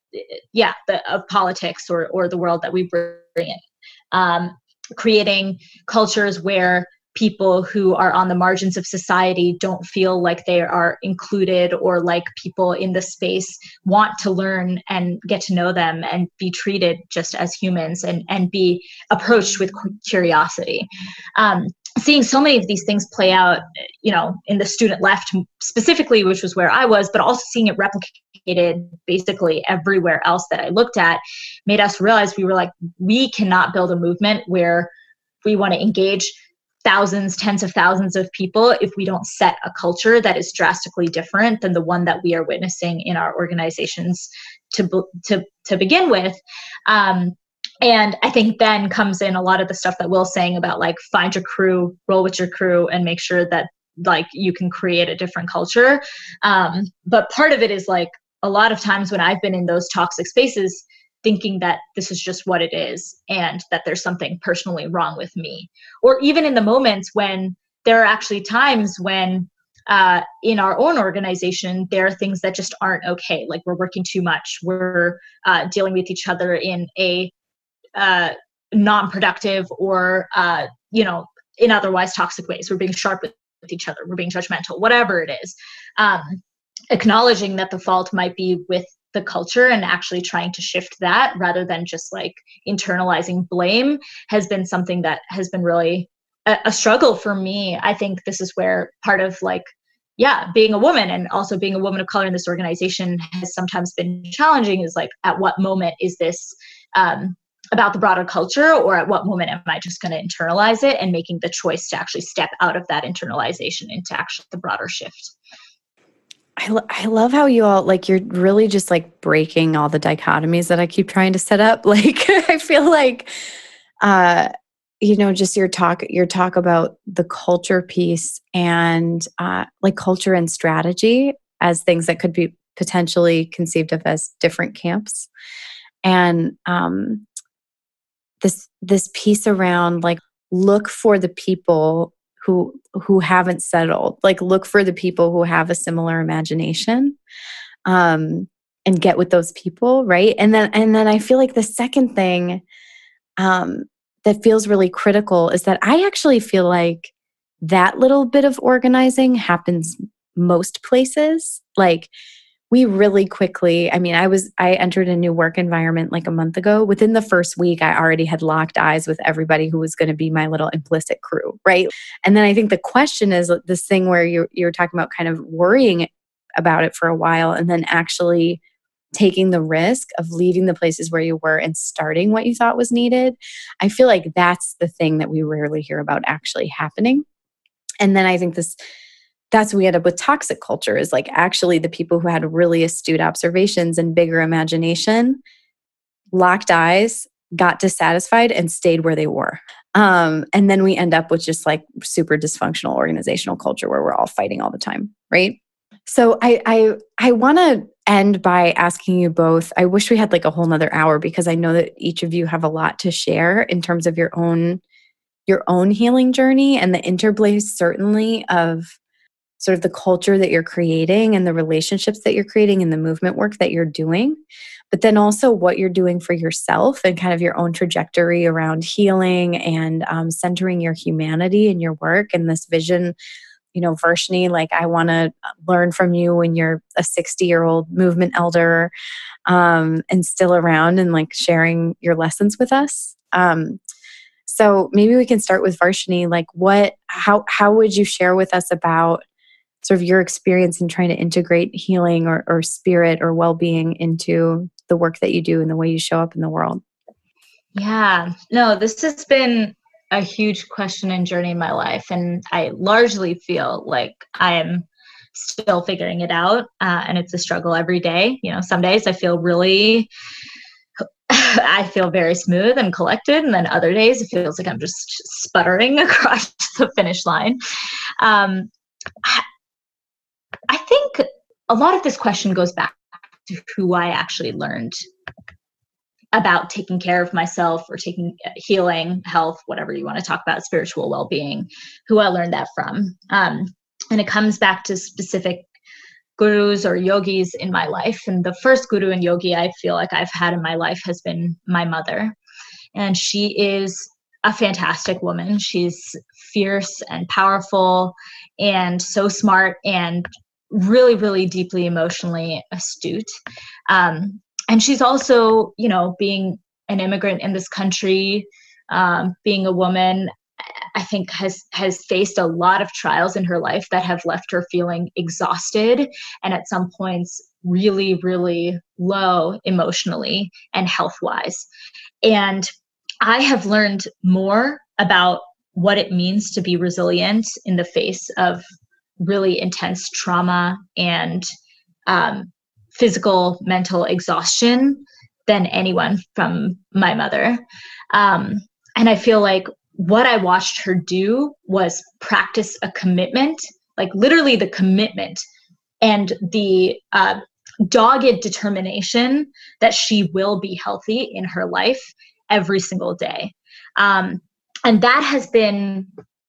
yeah, the, of politics or or the world that we bring in, um, creating cultures where people who are on the margins of society don't feel like they are included or like people in the space want to learn and get to know them and be treated just as humans and, and be approached with curiosity. Um, seeing so many of these things play out, you know, in the student left specifically, which was where I was, but also seeing it replicated basically everywhere else that I looked at, made us realize we were like, we cannot build a movement where we want to engage thousands, tens of thousands of people if we don't set a culture that is drastically different than the one that we are witnessing in our organizations to to to begin with. Um, and I think then comes in a lot of the stuff that Will's saying about like find your crew, roll with your crew, and make sure that like you can create a different culture. Um, but part of it is like a lot of times when I've been in those toxic spaces, thinking that this is just what it is and that there's something personally wrong with me. Or even in the moments when there are actually times when uh, in our own organization, there are things that just aren't okay. Like we're working too much. We're uh, dealing with each other in a uh, non-productive or, uh, you know, in otherwise toxic ways. We're being sharp with, with each other. We're being judgmental, whatever it is. Um, acknowledging that the fault might be with the culture and actually trying to shift that rather than just like internalizing blame has been something that has been really a, a struggle for me. I think this is where part of like, yeah, being a woman and also being a woman of color in this organization has sometimes been challenging is like, at what moment is this um, about the broader culture, or at what moment am I just going to internalize it, and making the choice to actually step out of that internalization into actually the broader shift. I, lo- I love how you all, like, you're really just like breaking all the dichotomies that I keep trying to set up. Like, I feel like, uh, you know, just your talk, your talk about the culture piece and uh, like culture and strategy as things that could be potentially conceived of as different camps. And um, this, this piece around like, look for the people who who haven't settled, like look for the people who have a similar imagination, um, and get with those people, right? And then and then I feel like the second thing um, that feels really critical is that I actually feel like that little bit of organizing happens most places. Like we really quickly, I mean, I was, I entered a new work environment like a month ago. Within the first week, I already had locked eyes with everybody who was going to be my little implicit crew, right? And then I think the question is this thing where you're, you're talking about kind of worrying about it for a while and then actually taking the risk of leaving the places where you were and starting what you thought was needed. I feel like that's the thing that we rarely hear about actually happening. And then I think this, that's what we end up with toxic culture is like actually the people who had really astute observations and bigger imagination, locked eyes, got dissatisfied and stayed where they were. Um, and then we end up with just like super dysfunctional organizational culture where we're all fighting all the time, right? So I I I want to end by asking you both, I wish we had like a whole nother hour because I know that each of you have a lot to share in terms of your own your own healing journey and the interplay certainly of sort of the culture that you're creating and the relationships that you're creating and the movement work that you're doing, but then also what you're doing for yourself and kind of your own trajectory around healing and um, centering your humanity in your work and this vision. You know, Varshini, like I want to learn from you when you're a sixty year old movement elder um, and still around and like sharing your lessons with us. Um, so maybe we can start with Varshini. Like what, how, how would you share with us about sort of your experience in trying to integrate healing or, or spirit or well-being into the work that you do and the way you show up in the world? Yeah, no, this has been a huge question and journey in my life. And I largely feel like I am still figuring it out. Uh, and it's a struggle every day. You know, some days I feel really, I feel very smooth and collected. And then other days it feels like I'm just sputtering across the finish line. Um, I, I think a lot of this question goes back to who I actually learned about taking care of myself or taking healing, health, whatever you want to talk about, spiritual well-being, who I learned that from. Um, and it comes back to specific gurus or yogis in my life. And the first guru and yogi I feel like I've had in my life has been my mother. And she is a fantastic woman. She's fierce and powerful and so smart and really, really deeply emotionally astute. Um, And she's also, you know, being an immigrant in this country, um, being a woman, I think has has faced a lot of trials in her life that have left her feeling exhausted and at some points really, really low emotionally and health-wise. And I have learned more about what it means to be resilient in the face of really intense trauma and um, physical, mental exhaustion than anyone from my mother. Um, and I feel like what I watched her do was practice a commitment, like literally the commitment and the uh, dogged determination that she will be healthy in her life every single day. Um, and that has been,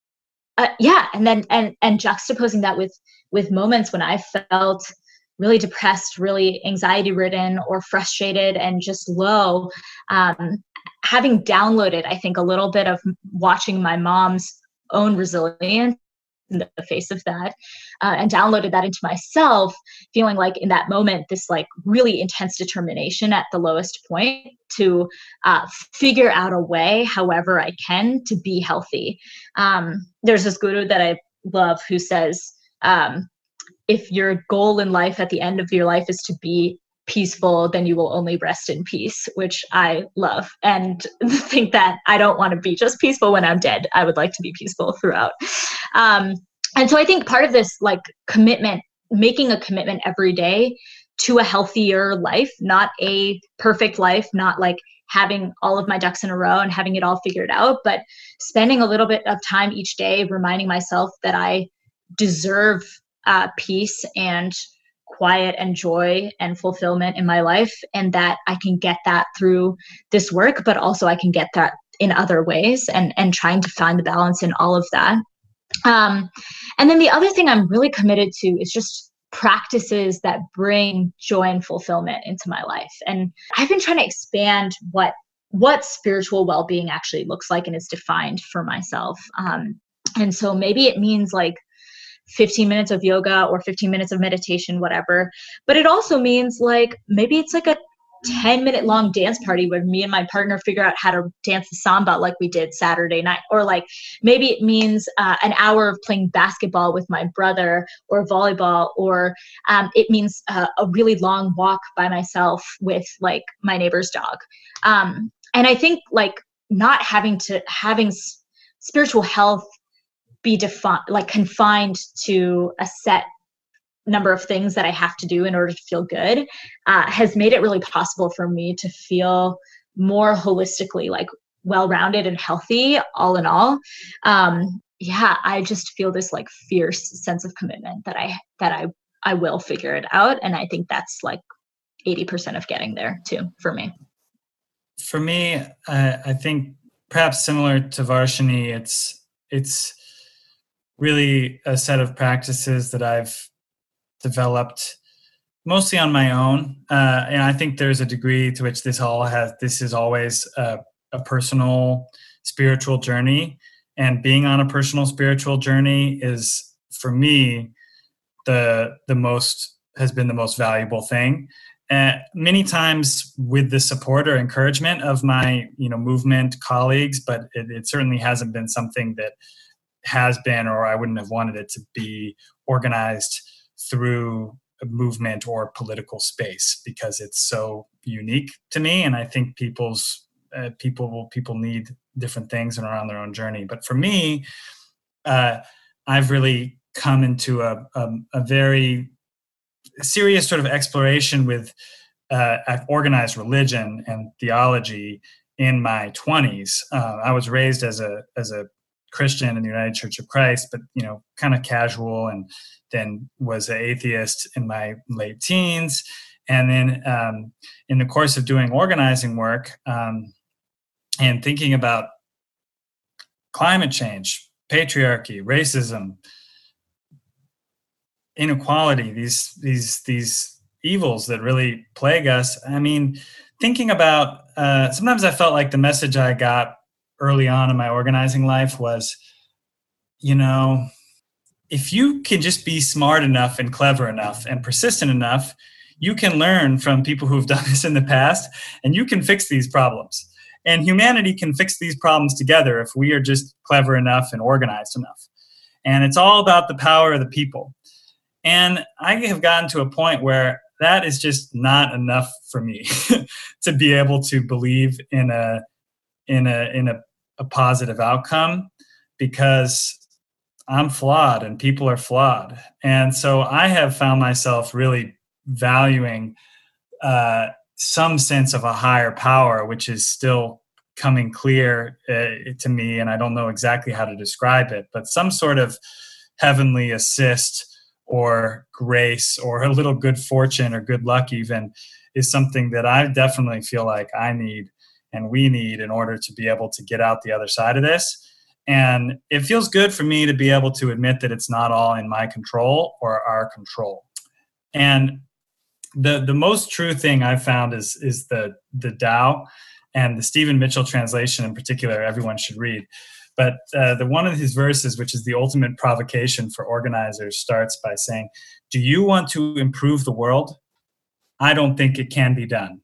uh, yeah. And then, and, and juxtaposing that with, with moments when I felt really depressed, really anxiety ridden or frustrated and just low, um, having downloaded, I think, a little bit of watching my mom's own resilience in the face of that, uh, and downloaded that into myself, feeling like in that moment, this like really intense determination at the lowest point to uh, figure out a way, however I can, to be healthy. Um, there's this guru that I love who says, um, if your goal in life at the end of your life is to be peaceful, then you will only rest in peace, which I love and think that I don't want to be just peaceful when I'm dead. I would like to be peaceful throughout. Um, and so I think part of this like commitment, making a commitment every day to a healthier life, not a perfect life, not like having all of my ducks in a row and having it all figured out, but spending a little bit of time each day reminding myself that I deserve Uh, peace and quiet and joy and fulfillment in my life, and that I can get that through this work, but also I can get that in other ways, and and trying to find the balance in all of that. Um, and then the other thing I'm really committed to is just practices that bring joy and fulfillment into my life. And I've been trying to expand what what spiritual well-being actually looks like and is defined for myself. Um, and so maybe it means like fifteen minutes of yoga or fifteen minutes of meditation, whatever. But it also means like, maybe it's like a ten minute long dance party where me and my partner figure out how to dance the samba like we did Saturday night. Or like, maybe it means uh, an hour of playing basketball with my brother or volleyball, or um, it means uh, a really long walk by myself with like my neighbor's dog. Um, and I think like not having to, having s- spiritual health be defined, like confined to a set number of things that I have to do in order to feel good, uh, has made it really possible for me to feel more holistically, like well-rounded and healthy all in all. Um, yeah, I just feel this like fierce sense of commitment that I, that I I will figure it out. And I think that's like eighty percent of getting there too, for me. For me, uh, I think perhaps similar to Varshini, it's it's really a set of practices that I've developed mostly on my own, uh, and I think there's a degree to which this all has. This is always a, a personal spiritual journey, and being on a personal spiritual journey is, for me, the the most has been the most valuable thing. Uh, many times with the support or encouragement of my, you know, movement colleagues, but it, it certainly hasn't been something that has been, or I wouldn't have wanted it to be, organized through a movement or political space, because it's so unique to me. And I think people's uh, people people need different things and are on their own journey. But for me, uh, I've really come into a, a, a very serious sort of exploration with uh, organized religion and theology in my twenties. Uh, I was raised as a as a Christian in the United Church of Christ, but you know, kind of casual, and then was an atheist in my late teens. And then um, in the course of doing organizing work um, and thinking about climate change, patriarchy, racism, inequality, these these these evils that really plague us. I mean, thinking about uh, sometimes I felt like the message I got early on in my organizing life was, you know, if you can just be smart enough and clever enough and persistent enough, you can learn from people who've done this in the past, and you can fix these problems. And humanity can fix these problems together if we are just clever enough and organized enough. And it's all about the power of the people. And I have gotten to a point where that is just not enough for me to be able to believe in a in a in a, a positive outcome, because I'm flawed and people are flawed. And so I have found myself really valuing uh, some sense of a higher power, which is still coming clear uh, to me, and I don't know exactly how to describe it, but some sort of heavenly assist or grace or a little good fortune or good luck even is something that I definitely feel like I need and we need in order to be able to get out the other side of this. And it feels good for me to be able to admit that it's not all in my control or our control. And the the most true thing I've found is is the the Tao, and the Stephen Mitchell translation in particular, everyone should read. But uh, the one of his verses, which is the ultimate provocation for organizers, starts by saying, "Do you want to improve the world? I don't think it can be done."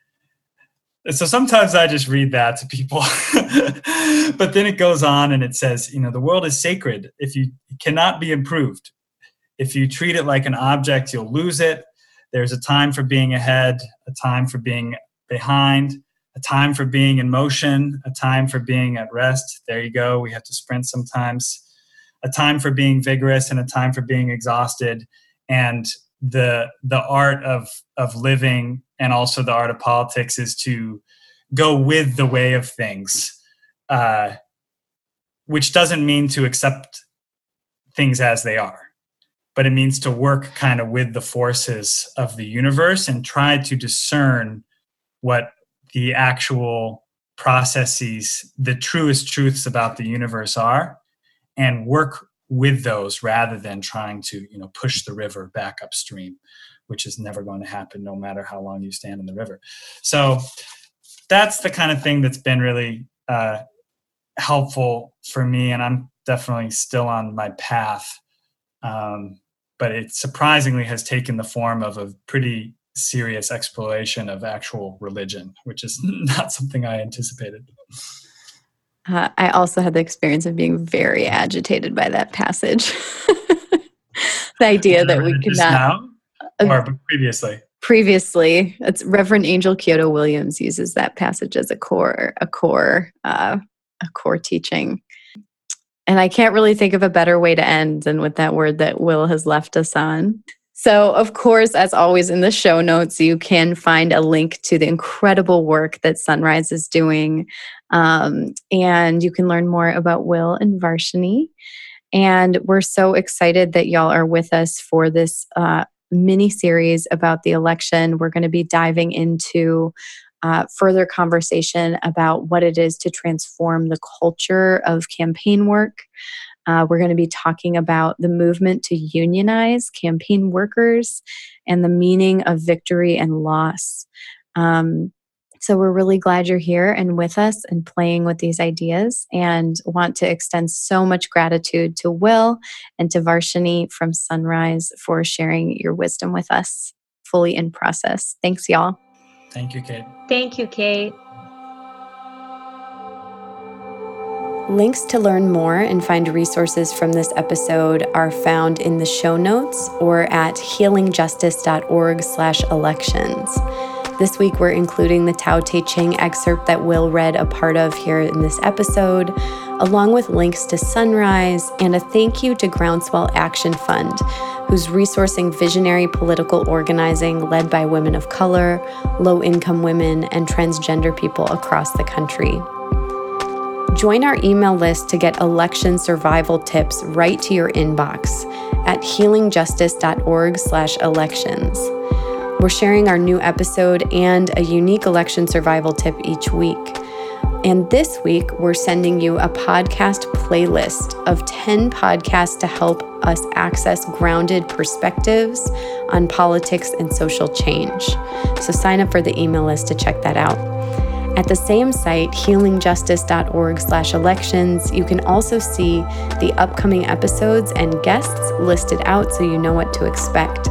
So sometimes I just read that to people, but then it goes on and it says, you know, the world is sacred. If you it cannot be improved, if you treat it like an object, you'll lose it. There's a time for being ahead, a time for being behind, a time for being in motion, a time for being at rest. There you go. We have to sprint sometimes. A time for being vigorous and a time for being exhausted. And the the art of of living and also the art of politics is to go with the way of things, uh, which doesn't mean to accept things as they are, but it means to work kind of with the forces of the universe and try to discern what the actual processes, the truest truths about the universe are, and work with those rather than trying to, you know, push the river back upstream, which is never going to happen no matter how long you stand in the river. So that's the kind of thing that's been really uh, helpful for me. And I'm definitely still on my path. Um, but it surprisingly has taken the form of a pretty serious exploration of actual religion, which is not something I anticipated. Uh, I also had the experience of being very agitated by that passage. The idea that we could not... Now? Or previously? Previously. It's Reverend Angel Kyoto Williams uses that passage as a core, a core, uh, a core teaching. And I can't really think of a better way to end than with that word that Will has left us on. So, of course, as always in the show notes, you can find a link to the incredible work that Sunrise is doing. Um, and you can learn more about Will and Varshini. And we're so excited that y'all are with us for this uh, mini series about the election. We're going to be diving into uh, further conversation about what it is to transform the culture of campaign work. Uh, we're going to be talking about the movement to unionize campaign workers and the meaning of victory and loss. Um, so we're really glad you're here and with us and playing with these ideas, and want to extend so much gratitude to Will and to Varshini from Sunrise for sharing your wisdom with us fully in process. Thanks, y'all. Thank you, Kate. Thank you, Kate. Links to learn more and find resources from this episode are found in the show notes or at healingjustice.org slash elections. This week, we're including the Tao Te Ching excerpt that Will read a part of here in this episode, along with links to Sunrise and a thank you to Groundswell Action Fund, who's resourcing visionary political organizing led by women of color, low-income women, and transgender people across the country. Join our email list to get election survival tips right to your inbox at healingjustice.org slash elections. We're sharing our new episode and a unique election survival tip each week. And this week, we're sending you a podcast playlist of ten podcasts to help us access grounded perspectives on politics and social change. So sign up for the email list to check that out. At the same site, healingjustice.org slash elections, you can also see the upcoming episodes and guests listed out so you know what to expect.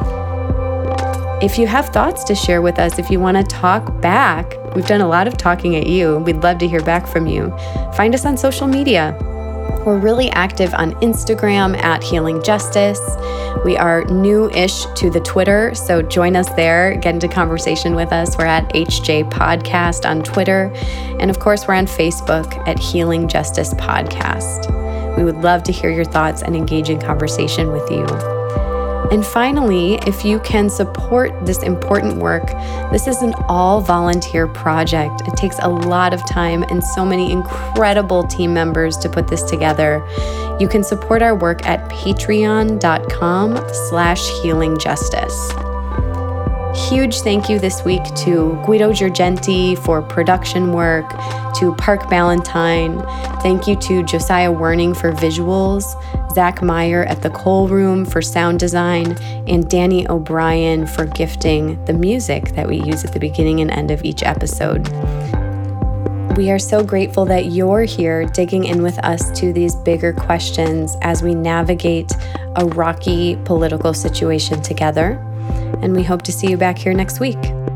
If you have thoughts to share with us, if you want to talk back, we've done a lot of talking at you. We'd love to hear back from you. Find us on social media. We're really active on Instagram at Healing Justice. We are new-ish to the Twitter, so join us there. Get into conversation with us. We're at H J Podcast on Twitter. And of course, we're on Facebook at Healing Justice Podcast. We would love to hear your thoughts and engage in conversation with you. And finally, if you can support this important work, this is an all-volunteer project. It takes a lot of time and so many incredible team members to put this together. You can support our work at patreon.com slash healingjustice. Huge thank you this week to Guido Girgenti for production work, to Park Ballantyne. Thank you to Josiah Werning for visuals, Zach Meyer at the Cole Room for sound design, and Danny O'Brien for gifting the music that we use at the beginning and end of each episode. We are so grateful that you're here digging in with us to these bigger questions as we navigate a rocky political situation together. And we hope to see you back here next week.